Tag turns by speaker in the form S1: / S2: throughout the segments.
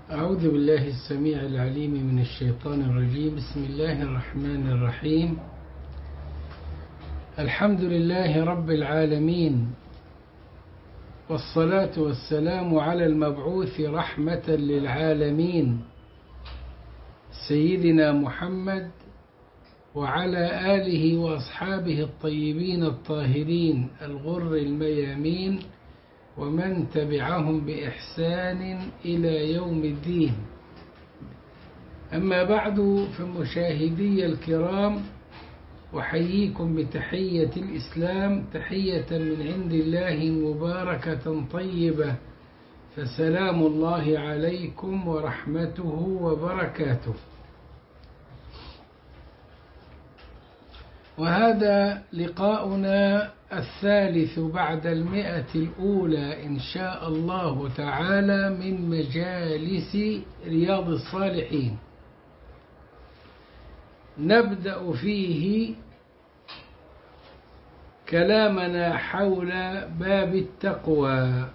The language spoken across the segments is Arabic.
S1: أعوذ بالله السميع العليم من الشيطان الرجيم. بسم الله الرحمن الرحيم. الحمد لله رب العالمين، والصلاة والسلام على المبعوث رحمة للعالمين سيدنا محمد وعلى آله وأصحابه الطيبين الطاهرين الغر الميامين ومن تبعهم بإحسان إلى يوم الدين. أما بعد، فمشاهدي الكرام، أحييكم بتحية الإسلام، تحية من عند الله مباركة طيبة، فسلام الله عليكم ورحمته وبركاته. وهذا لقاؤنا الثالث بعد 100 الأولى إن شاء الله تعالى من مجالس رياض الصالحين، نبدأ فيه كلامنا حول باب التقوى،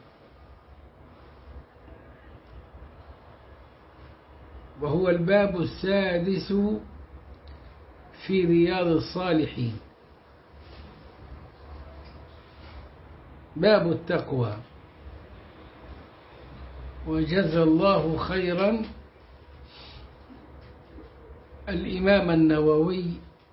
S1: وهو الباب السادس في رياض الصالحين، باب التقوى. وجزى الله خيرا الإمام النووي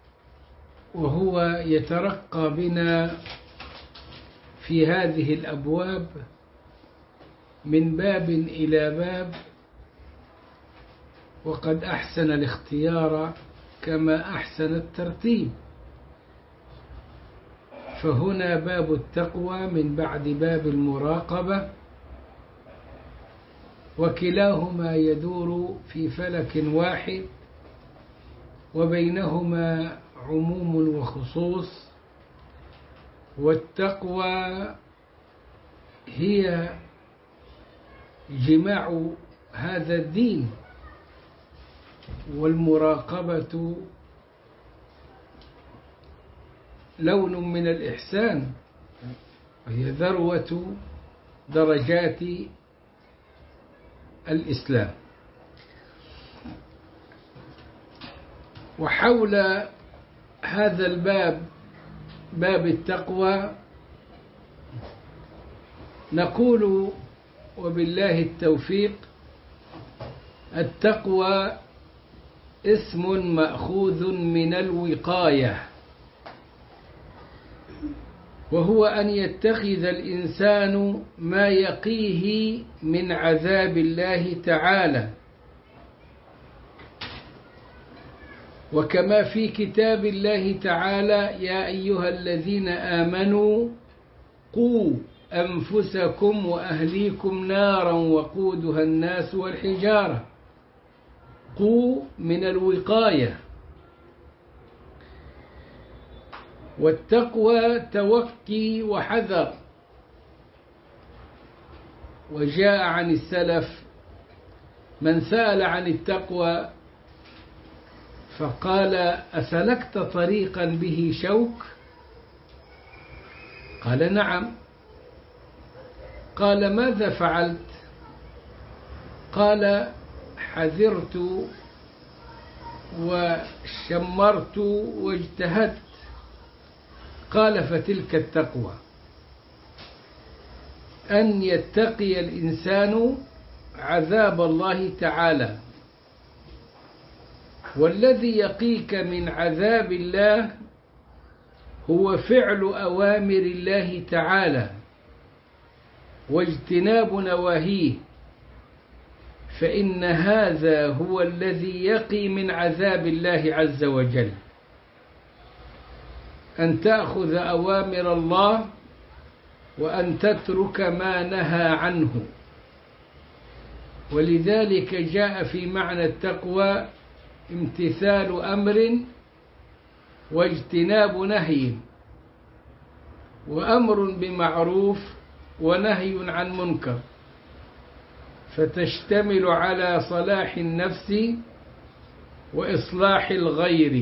S1: وهو يترقى بنا في هذه الأبواب من باب إلى باب، وقد أحسن الاختيار كما أحسن الترتيب. فهنا باب التقوى من بعد باب المراقبة، وكلاهما يدور في فلك واحد، وبينهما عموم وخصوص. والتقوى هي جماع هذا الدين، والمراقبة لون من الإحسان، وهي ذروة درجات الإسلام. وحول هذا الباب، باب التقوى، نقول وبالله التوفيق: التقوى اسم مأخوذ من الوقاية، وهو أن يتخذ الإنسان ما يقيه من عذاب الله تعالى. وكما في كتاب الله تعالى: يا أيها الذين آمنوا قوا أنفسكم وأهليكم نارا وقودها الناس والحجارة. قوا من الوقاية. والتقوى توقي وحذر. وجاء عن السلف من سأل عن التقوى فقال: أسلكت طريقا به شوك؟ قال: نعم. قال: ماذا فعلت؟ قال: حذرت وشمرت واجتهدت. قال: فتلك التقوى، أن يتقي الإنسان عذاب الله تعالى. والذي يقيك من عذاب الله هو فعل أوامر الله تعالى واجتناب نواهيه، فإن هذا هو الذي يقي من عذاب الله عز وجل، أن تأخذ أوامر الله وأن تترك ما نهى عنه. ولذلك جاء في معنى التقوى امتثال أمر واجتناب نهي، وأمر بمعروف ونهي عن منكر، فتشتمل على صلاح النفس وإصلاح الغير.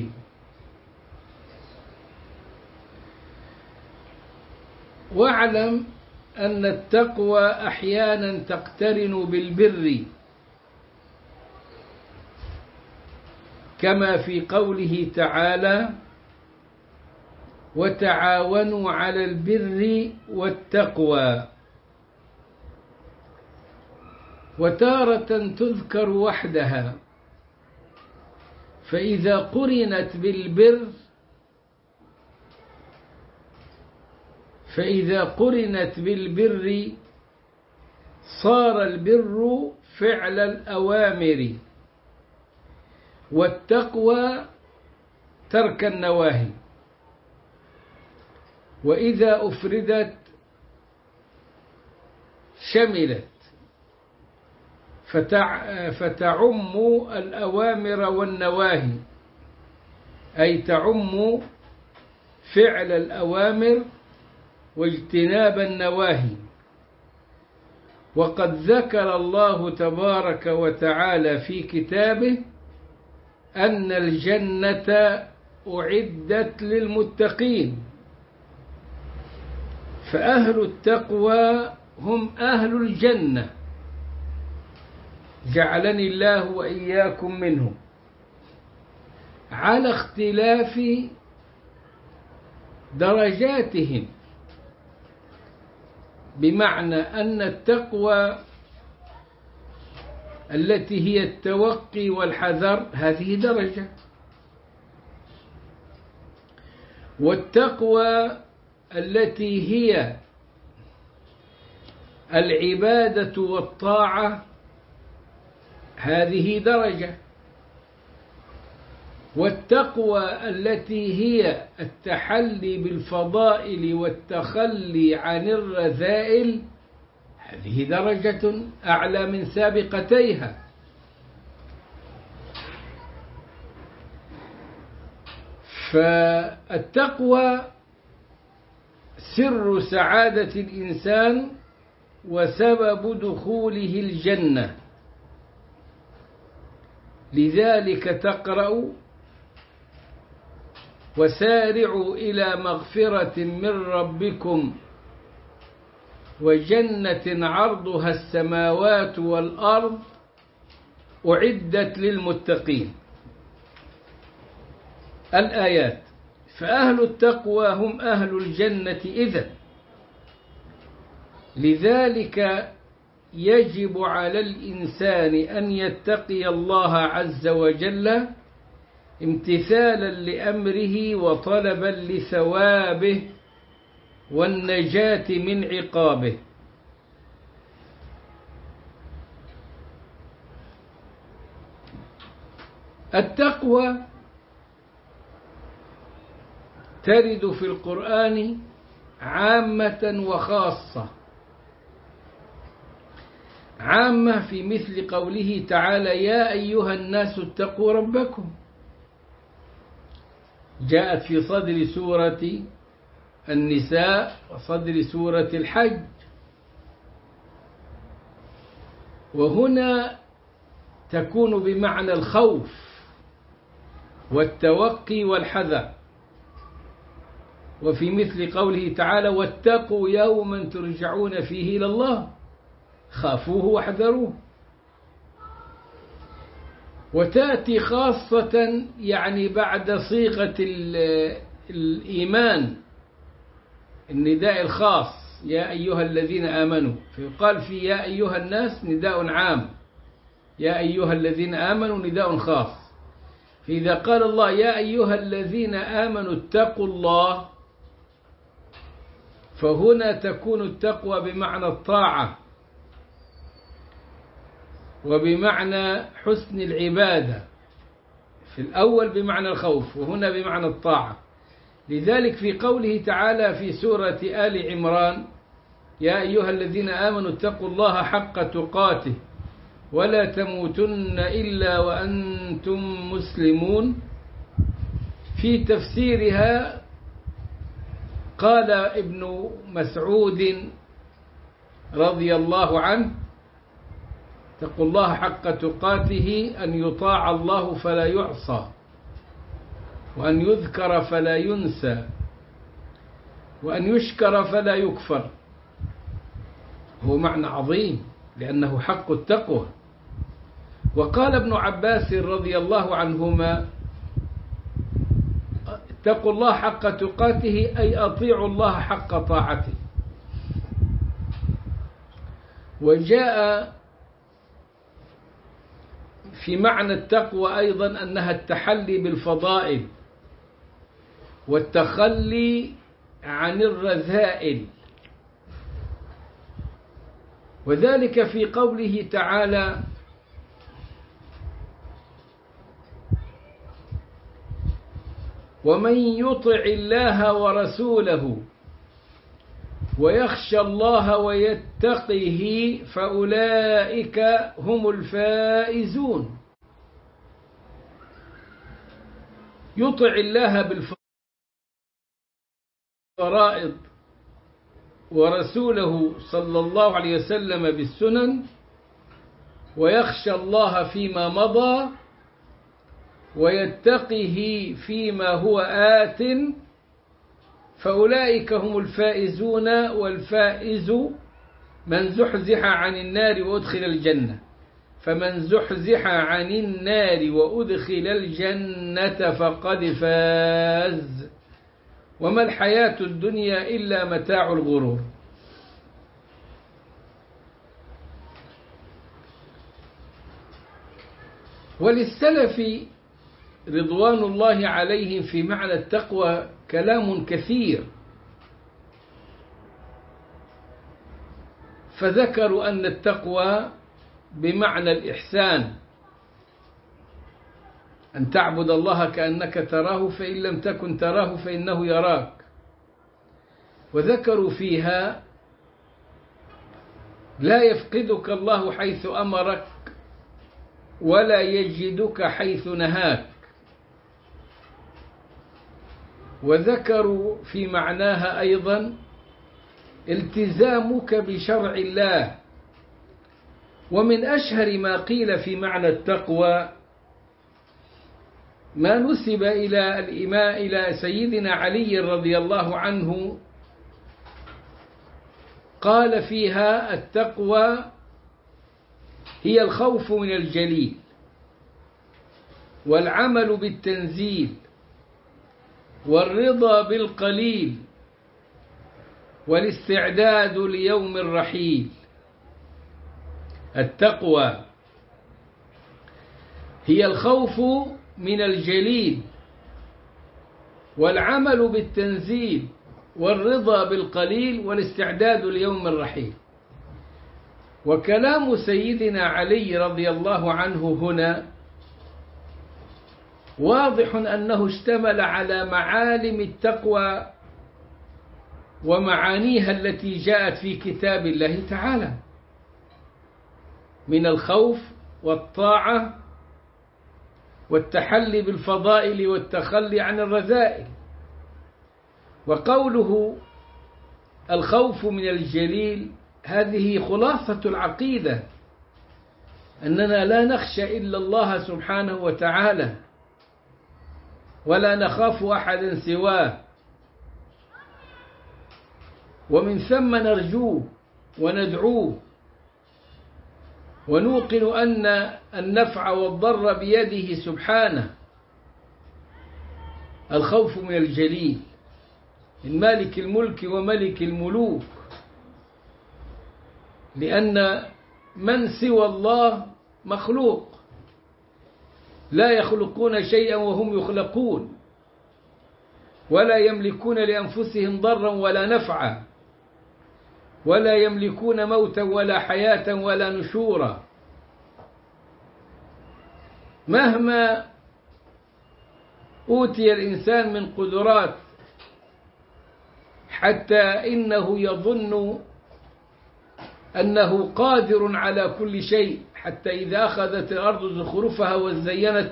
S1: واعلم أن التقوى أحيانا تقترن بالبر كما في قوله تعالى: وتعاونوا على البر والتقوى. وتارة تذكر وحدها، فإذا قرنت بالبر صار البر فعل الأوامر، والتقوى ترك النواهي. وإذا أفردت شملت، فتعم الأوامر والنواهي، أي تعم فعل الأوامر واجتناب النواهي. وقد ذكر الله تبارك وتعالى في كتابه أن الجنة أعدت للمتقين، فأهل التقوى هم أهل الجنة، جعلني الله وإياكم منهم، على اختلاف درجاتهم. بمعنى أن التقوى التي هي التوقي والحذر هذه درجة، والتقوى التي هي العبادة والطاعة هذه درجة، والتقوى التي هي التحلي بالفضائل والتخلي عن الرذائل هذه درجة أعلى من سابقتيها. فالتقوى سر سعادة الإنسان وسبب دخوله الجنة. لذلك تقرأ: وسارعوا إلى مغفرة من ربكم وجنة عرضها السماوات والأرض أعدت للمتقين. الآيات. فأهل التقوى هم أهل الجنة إذن. لذلك يجب على الإنسان أن يتقي الله عز وجل امتثالا لأمره وطلبا لثوابه والنجاة من عقابه. التقوى ترد في القرآن عامة وخاصة. عامة في مثل قوله تعالى: يا أيها الناس اتقوا ربكم، جاءت في صدر سورة النساء وصدر سورة الحج. وهنا تكون بمعنى الخوف والتوقي والحذر. وفي مثل قوله تعالى: واتقوا يوما ترجعون فيه إلى الله، خافوه واحذروه. وتأتي خاصة يعني بعد صيغة الإيمان، النداء الخاص: يا أيها الذين آمنوا، فيقال في يا أيها الناس نداء عام، يا أيها الذين آمنوا نداء خاص. فإذا قال الله: يا أيها الذين آمنوا اتقوا الله، فهنا تكون التقوى بمعنى الطاعة وبمعنى حسن العبادة، في الأول بمعنى الخوف وهنا بمعنى الطاعة. لذلك في قوله تعالى في سورة آل عمران: يا أيها الذين آمنوا اتقوا الله حق تقاته ولا تموتن إلا وأنتم مسلمون، في تفسيرها قال ابن مسعود رضي الله عنه: اتقوا الله حق تقاته أن يطاع الله فلا يعصى، وأن يذكر فلا ينسى، وأن يشكر فلا يكفر. هو معنى عظيم لأنه حق التقوى. وقال ابن عباس رضي الله عنهما: اتقوا الله حق تقاته، أي أطيعوا الله حق طاعته. وجاء في معنى التقوى أيضا أنها التحلي بالفضائل والتخلي عن الرذائل، وذلك في قوله تعالى: ومن يطع الله ورسوله ويخشى الله ويتقه فأولئك هم الفائزون. يطع الله بالفرائض ورسوله صلى الله عليه وسلم بالسنن، ويخشى الله فيما مضى، ويتقه فيما هو آت، فأولئك هم الفائزون. والفائز من زحزح عن النار وأدخل الجنة، فمن زحزح عن النار وأدخل الجنة فقد فاز، وما الحياة الدنيا إلا متاع الغرور. وللسلف رضوان الله عليهم في معنى التقوى كلام كثير، فذكروا أن التقوى بمعنى الإحسان، أن تعبد الله كأنك تراه، فإن لم تكن تراه فإنه يراك. وذكروا فيها: لا يفقدك الله حيث أمرك ولا يجدك حيث نهاك. وذكروا في معناها أيضا التزامك بشرع الله. ومن أشهر ما قيل في معنى التقوى ما نسب إلى سيدنا علي رضي الله عنه، قال فيها: التقوى هي الخوف من الجليل، والعمل بالتنزيل، والرضا بالقليل، والاستعداد ليوم الرحيل. التقوى هي الخوف من الجليل، والعمل بالتنزيل، والرضا بالقليل، والاستعداد ليوم الرحيل. وكلام سيدنا علي رضي الله عنه هنا واضح أنه اشتمل على معالم التقوى ومعانيها التي جاءت في كتاب الله تعالى من الخوف والطاعة والتحلي بالفضائل والتخلي عن الرذائل. وقوله الخوف من الجليل هذه خلاصة العقيدة، أننا لا نخشى إلا الله سبحانه وتعالى، ولا نخاف أحدا سواه، ومن ثم نرجوه وندعوه، ونوقن أن النفع والضر بيده سبحانه. الخوف من الجليل، من مالك الملك وملك الملوك، لأن من سوى الله مخلوق، لا يخلقون شيئا وهم يخلقون، ولا يملكون لأنفسهم ضرا ولا نفعا، ولا يملكون موتا ولا حياة ولا نشورا. مهما أوتي الإنسان من قدرات، حتى إنه يظن أنه قادر على كل شيء، حتى إذا أخذت الأرض زخرفها وزينت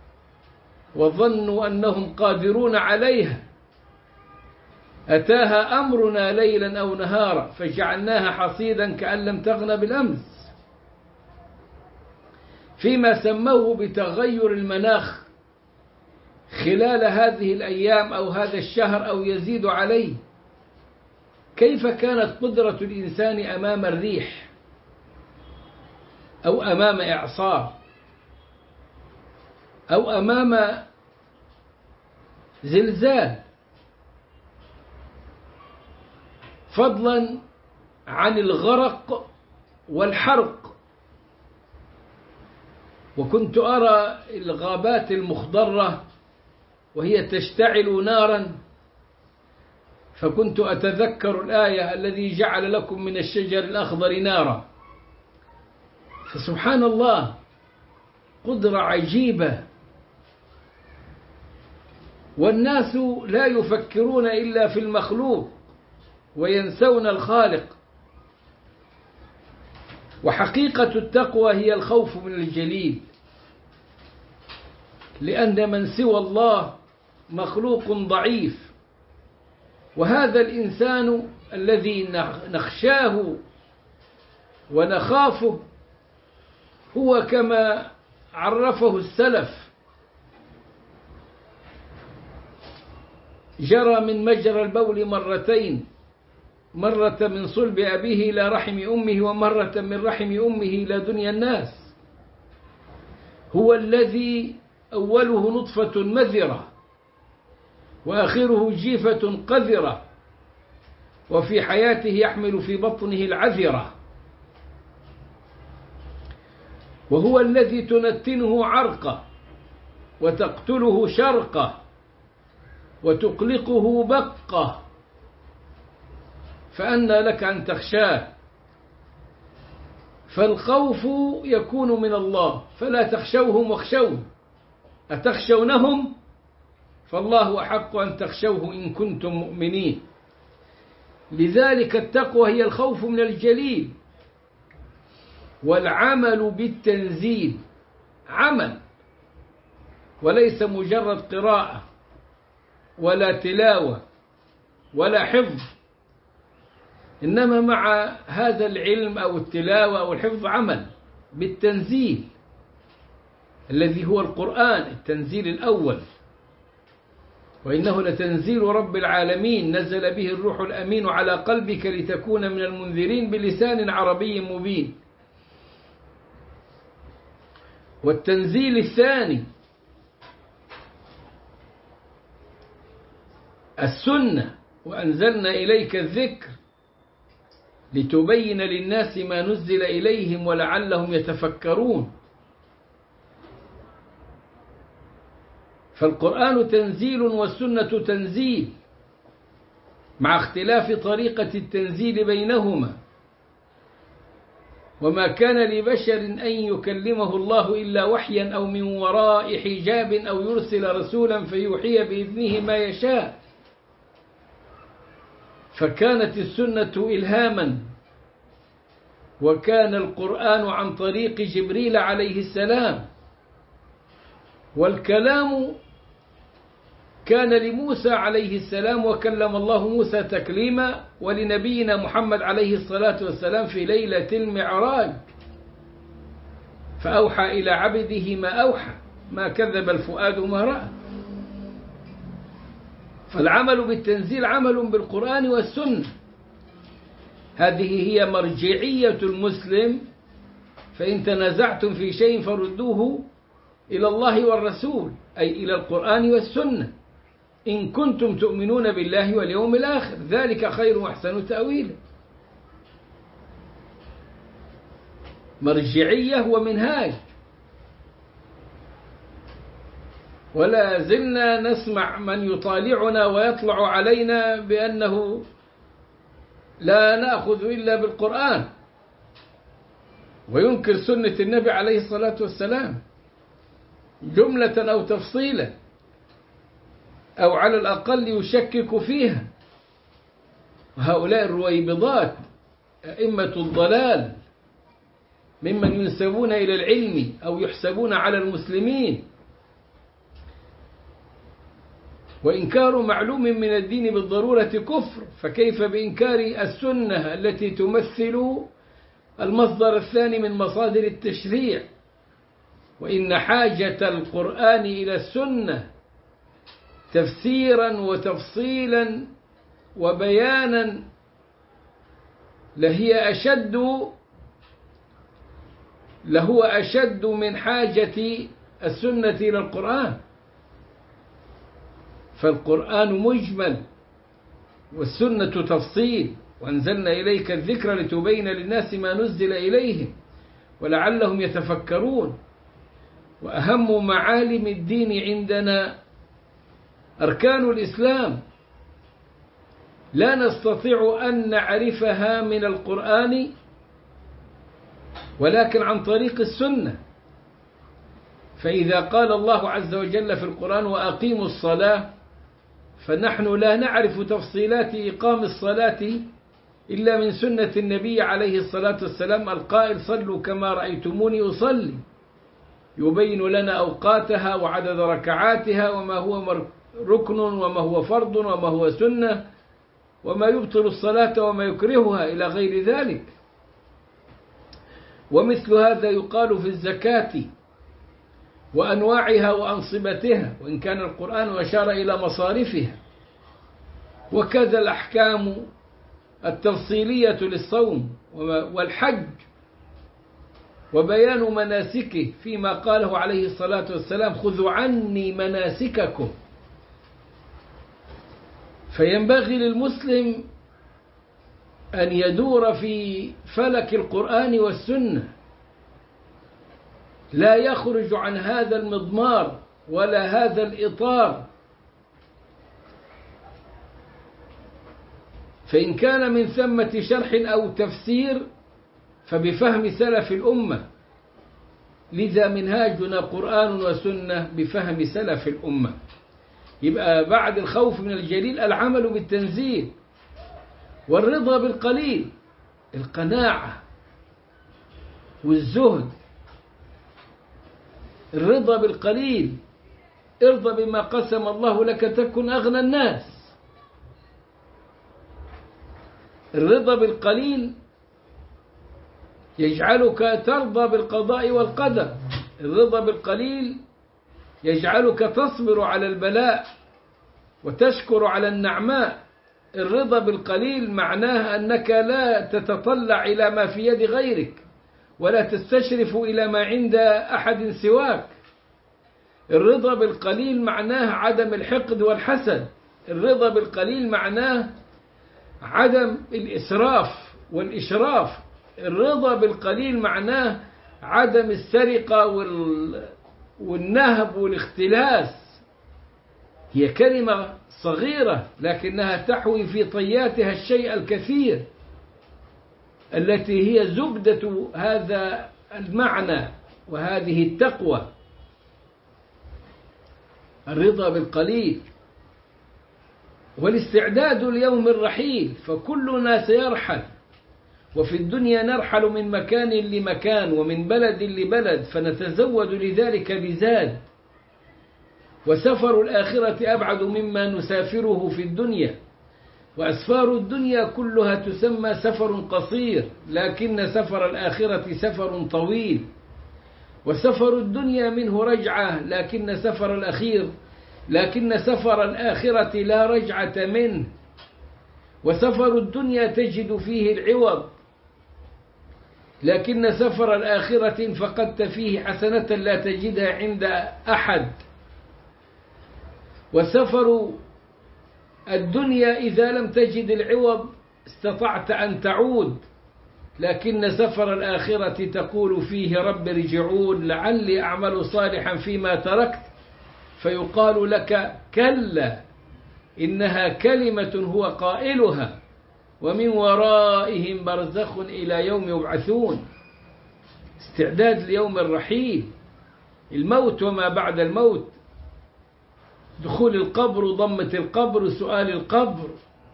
S1: وظنوا أنهم قادرون عليها، أتاها أمرنا ليلا أو نهارا فجعلناها حصيدا كأن لم تغن بالأمس، فيما سموه بتغير المناخ خلال هذه الأيام أو هذا الشهر أو يزيد عليه. كيف كانت قدرة الإنسان أمام الريح أو أمام إعصار؟ أو أمام زلزال، فضلا عن الغرق والحرق. وكنت أرى الغابات المخضرة وهي تشتعل نارا، فكنت أتذكر الآية الذي جعل لكم من الشجر الأخضر نارا. فسبحان الله، قدرة عجيبة. والناس لا يفكرون إلا في المخلوق وينسون الخالق. وحقيقة التقوى هي الخوف من الجليل، لأن من سوى الله مخلوق ضعيف، وهذا الإنسان الذي نخشاه ونخافه هو كما عرفه السلف: جرى من مجرى البول مرتين، مرة من صلب أبيه إلى رحم أمه، ومرة من رحم أمه إلى دنيا الناس. هو الذي أوله نطفة مذرة وآخره جيفة قذرة، وفي حياته يحمل في بطنه العذرة. وهو الذي تنتنه عرقة وتقتله شرقة وتقلقه بقة، فأنى لك أن تخشاه. فالخوف يكون من الله، فلا تخشوهم واخشون. أتخشونهم؟ فالله أحق أن تخشوه إن كنتم مؤمنين. لذلك التقوى هي الخوف من الجليل. والعمل بالتنزيل عمل، وليس مجرد قراءة ولا تلاوة ولا حفظ، إنما مع هذا العلم أو التلاوة أو الحفظ عمل بالتنزيل الذي هو القرآن، التنزيل الأول. وإنه لتنزيل رب العالمين، نزل به الروح الأمين على قلبك لتكون من المنذرين بلسان عربي مبين. والتنزيل الثاني السنة: وأنزلنا إليك الذكر لتبين للناس ما نزل إليهم ولعلهم يتفكرون. فالقرآن تنزيل والسنة تنزيل، مع اختلاف طريقة التنزيل بينهما. وما كان لبشر أن يكلمه الله إلا وحيا أو من وراء حجاب أو يرسل رسولا فيوحي بإذنه ما يشاء. فكانت السنة إلهاما، وكان القرآن عن طريق جبريل عليه السلام. والكلام كان لموسى عليه السلام، وكلم الله موسى تكليما، ولنبينا محمد عليه الصلاة والسلام في ليلة المعراج، فأوحى إلى عبده ما أوحى، ما كذب الفؤاد ما رأى. فالعمل بالتنزيل عمل بالقرآن والسنة، هذه هي مرجعية المسلم. فإن تنازعتم في شيء فردوه إلى الله والرسول، أي إلى القرآن والسنة، إن كنتم تؤمنون بالله واليوم الآخر، ذلك خير وأحسن تأويلا. مرجعية ومنهاج. ولا زلنا نسمع من يطالعنا ويطلع علينا بأنه لا نأخذ إلا بالقرآن، وينكر سنة النبي عليه الصلاة والسلام جملة أو تفصيلا، أو على الأقل يشكك فيها. وهؤلاء الرويبضات أئمة الضلال ممن ينسبون إلى العلم أو يحسبون على المسلمين. وإنكار معلوم من الدين بالضرورة كفر، فكيف بإنكار السنة التي تمثل المصدر الثاني من مصادر التشريع؟ وإن حاجة القرآن إلى السنة تفسيرا وتفصيلا وبيانا لهو أشد من حاجة السنة إلى القرآن، فالقرآن مجمل والسنة تفصيل، وأنزلنا إليك الذكر لتبين للناس ما نزل إليهم ولعلهم يتفكرون. وأهم معالم الدين عندنا أركان الإسلام، لا نستطيع أن نعرفها من القرآن ولكن عن طريق السنة. فإذا قال الله عز وجل في القرآن وأقيموا الصلاة، فنحن لا نعرف تفصيلات إقام الصلاة إلا من سنة النبي عليه الصلاة والسلام القائل صلوا كما رأيتموني أصلي، يبين لنا أوقاتها وعدد ركعاتها وما هو ركن وما هو فرض وما هو سنة وما يبطل الصلاة وما يكرهها إلى غير ذلك. ومثل هذا يقال في الزكاة وأنواعها وأنصبتها، وإن كان القرآن أشار إلى مصارفها. وكذا الأحكام التفصيلية للصوم والحج وبيان مناسكه، فيما قاله عليه الصلاة والسلام خذوا عني مناسككم. فينبغي للمسلم أن يدور في فلك القرآن والسنة، لا يخرج عن هذا المضمار ولا هذا الإطار. فإن كان من ثمة شرح أو تفسير فبفهم سلف الأمة، لذا منهاجنا قرآن وسنة بفهم سلف الأمة. يبقى بعد الخوف من الجليل العمل بالتنزيل والرضا بالقليل، القناعة والزهد. الرضا بالقليل، ارضى بما قسم الله لك تكن أغنى الناس. الرضا بالقليل يجعلك ترضى بالقضاء والقدر، الرضا بالقليل يجعلك تصبر على البلاء وتشكر على النعماء. الرضا بالقليل معناه أنك لا تتطلع إلى ما في يد غيرك ولا تستشرف إلى ما عند أحد سواك. الرضا بالقليل معناه عدم الحقد والحسد. الرضا بالقليل معناه عدم الإسراف والإشراف. الرضا بالقليل معناه عدم السرقة والنهب والاختلاس. هي كلمة صغيرة لكنها تحوي في طياتها الشيء الكثير، التي هي زبدة هذا المعنى وهذه التقوى. الرضا بالقليل والاستعداد ليوم الرحيل، فكلنا سيرحل، وفي الدنيا نرحل من مكان لمكان ومن بلد لبلد، فنتزود لذلك بزاد. وسفر الآخرة أبعد مما نسافره في الدنيا، وأسفار الدنيا كلها تسمى سفر قصير، لكن سفر الآخرة سفر طويل. وسفر الدنيا منه رجعة، لكن سفر الآخرة لا رجعة منه. وسفر الدنيا تجد فيه العوض، لكن سفر الآخرة إن فقدت فيه حسنة لا تجدها عند أحد. وسفر الدنيا إذا لم تجد العوض استطعت أن تعود، لكن سفر الآخرة تقول فيه رب ارجعون لعلي أعمل صالحا فيما تركت، فيقال لك كلا إنها كلمة هو قائلها ومن ورائهم برزخ إلى يوم يبعثون. استعداد ليوم الرحيل، الموت وما بعد الموت، دخول القبر وضمة القبر وسؤال القبر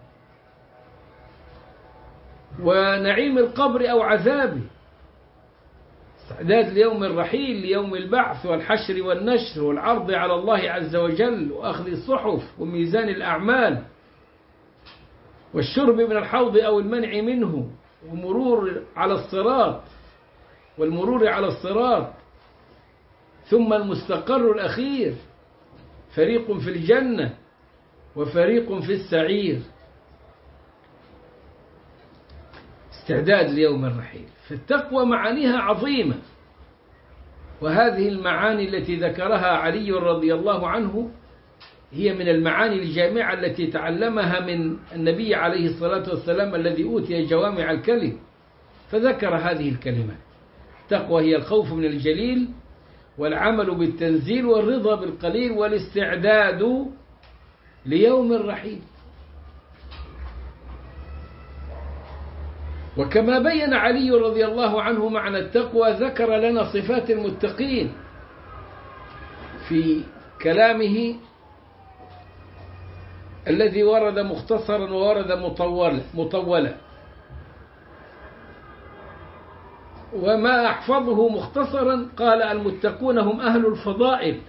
S1: ونعيم القبر أو عذابه. استعداد ليوم الرحيل، ليوم البعث والحشر والنشر والعرض على الله عز وجل وأخذ الصحف وميزان الأعمال والشرب من الحوض أو المنع منه ومرور على الصراط والمرور على الصراط، ثم المستقر الأخير، فريق في الجنة وفريق في السعير. استعداد ليوم الرحيل. فالتقوى معانيها عظيمة، وهذه المعاني التي ذكرها علي رضي الله عنه هي من المعاني الجامعة التي تعلمها من النبي عليه الصلاة والسلام الذي أوتي جوامع الكلم، فذكر هذه الكلمات. التقوى هي الخوف من الجليل، والعمل بالتنزيل، والرضا بالقليل، والاستعداد ليوم الرحيل. وكما بين علي رضي الله عنه معنى التقوى، ذكر لنا صفات المتقين في كلامه الذي ورد مختصرا وورد مطولا. وما أحفظه مختصرا قال: المتقون هم أهل الفضائل،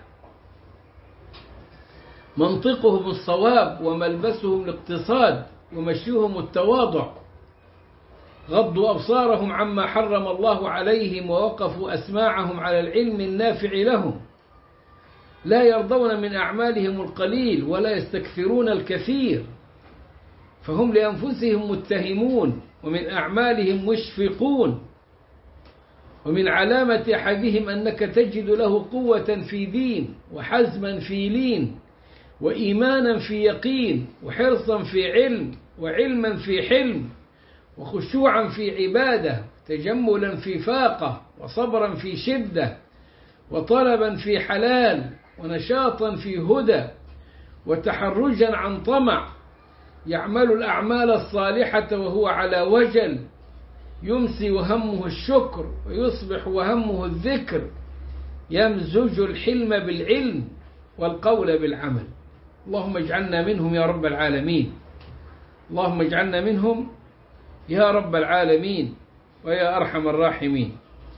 S1: منطقهم الصواب، وملبسهم الاقتصاد، ومشيهم التواضع، غضوا أبصارهم عما حرم الله عليهم، ووقفوا أسماعهم على العلم النافع لهم، لا يرضون من أعمالهم القليل ولا يستكثرون الكثير، فهم لأنفسهم متهمون ومن أعمالهم مشفقون. ومن علامة أحدهم أنك تجد له قوة في دين، وحزما في لين، وإيمانا في يقين، وحرصا في علم، وعلما في حلم، وخشوعا في عبادة، تجملا في فاقة، وصبرا في شدة، وطلبا في حلال، ونشاطا في هدى، وتحرجا عن طمع، يعمل الأعمال الصالحة وهو على وجل، يمسي وهمه الشكر، ويصبح وهمه الذكر، يمزج الحلم بالعلم والقول بالعمل. اللهم اجعلنا منهم يا رب العالمين، اللهم اجعلنا منهم يا رب العالمين ويا أرحم الراحمين.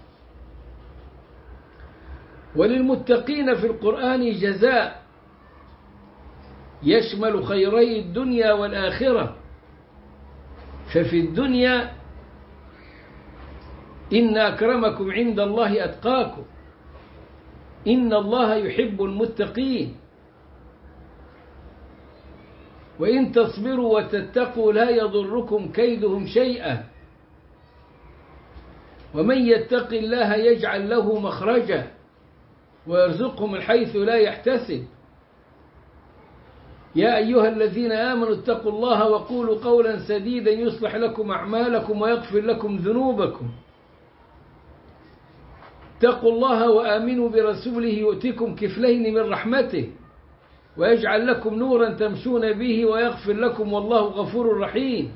S1: وللمتقين في القرآن جزاء يشمل خيري الدنيا والآخرة. ففي الدنيا: إن أكرمكم عند الله أتقاكم، إن الله يحب المتقين، وإن تصبروا وتتقوا لا يضركم كيدهم شيئا، ومن يتق الله يجعل له مخرجا ويرزقه من حيث لا يحتسب. يا أيها الذين آمنوا اتقوا الله وقولوا قولا سديدا يصلح لكم أعمالكم ويغفر لكم ذنوبكم. اتقوا الله وآمنوا برسوله يؤتكم كفلين من رحمته ويجعل لكم نورا تمشون به ويغفر لكم والله غفور رحيم.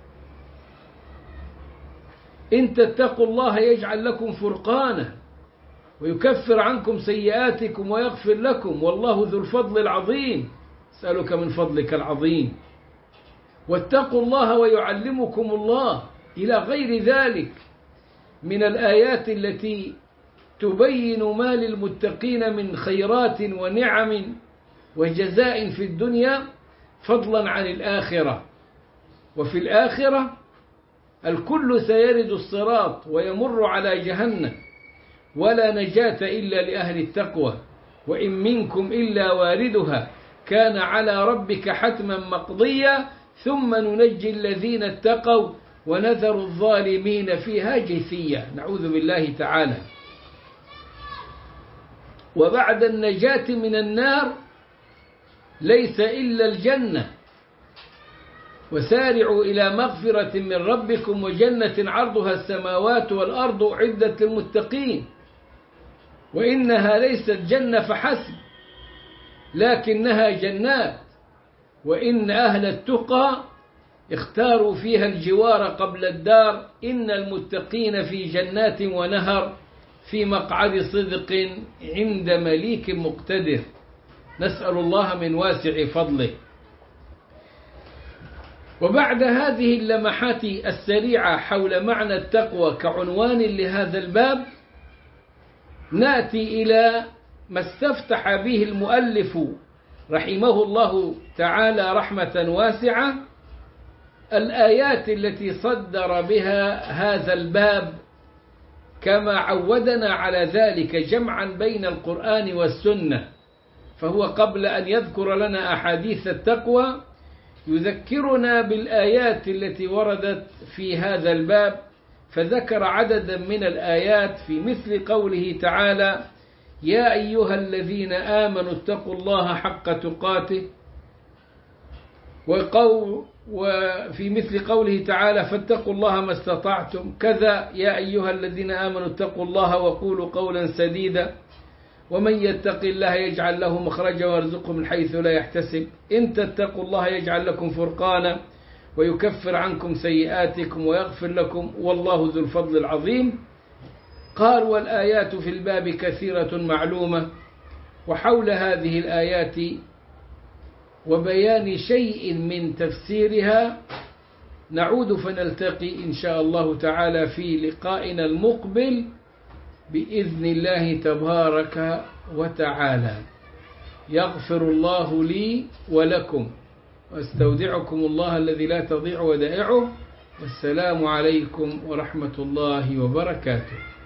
S1: إن تتقوا الله يجعل لكم فرقانا ويكفر عنكم سيئاتكم ويغفر لكم والله ذو الفضل العظيم. أسألك من فضلك العظيم. واتقوا الله ويعلمكم الله، إلى غير ذلك من الآيات التي تبين ما للمتقين من خيرات ونعم وجزاء في الدنيا، فضلا عن الآخرة. وفي الآخرة الكل سيرد الصراط ويمر على جهنم، ولا نجاة إلا لأهل التقوى، وإن منكم إلا واردها كان على ربك حتما مقضيا ثم ننجي الذين اتقوا ونذر الظالمين فيها جثيا. نعوذ بالله تعالى. وبعد النجاة من النار ليس إلا الجنة. وسارعوا إلى مغفرة من ربكم وجنة عرضها السماوات والأرض أعدت للمتقين. وإنها ليست جنة فحسب، لكنها جنات، وإن أهل التقى اختاروا فيها الجوار قبل الدار. إن المتقين في جنات ونهر في مقعد صدق عند مليك مقتدر. نسأل الله من واسع فضله. وبعد هذه اللمحات السريعة حول معنى التقوى كعنوان لهذا الباب، نأتي إلى ما استفتح به المؤلف رحمه الله تعالى رحمة واسعة، الآيات التي صدر بها هذا الباب كما عودنا على ذلك جمعا بين القرآن والسنة. فهو قبل أن يذكر لنا أحاديث يذكرنا بالآيات التي وردت في هذا الباب فذكر عددا من الآيات في مثل قوله تعالى يا أيها الذين آمنوا اتقوا الله حق تقاته، وفي مثل قوله تعالى فاتقوا الله ما استطعتم، كذا يا أيها الذين آمنوا اتقوا الله وقولوا قولا سديدا ومن يتق الله يجعل له مخرجا ويرزقه من حيث لا يحتسب، إن تتقوا الله يجعل لكم فرقانا ويكفر عنكم سيئاتكم ويغفر لكم والله ذو الفضل العظيم. قال والآيات في الباب كثيرة معلومة. وحول هذه الآيات وبيان شيء من تفسيرها نعود فنلتقي إن شاء الله تعالى في لقائنا المقبل بإذن الله تبارك وتعالى. يغفر الله لي ولكم واستودعكم الله الذي لا تضيع ودائعه، والسلام عليكم ورحمة الله وبركاته.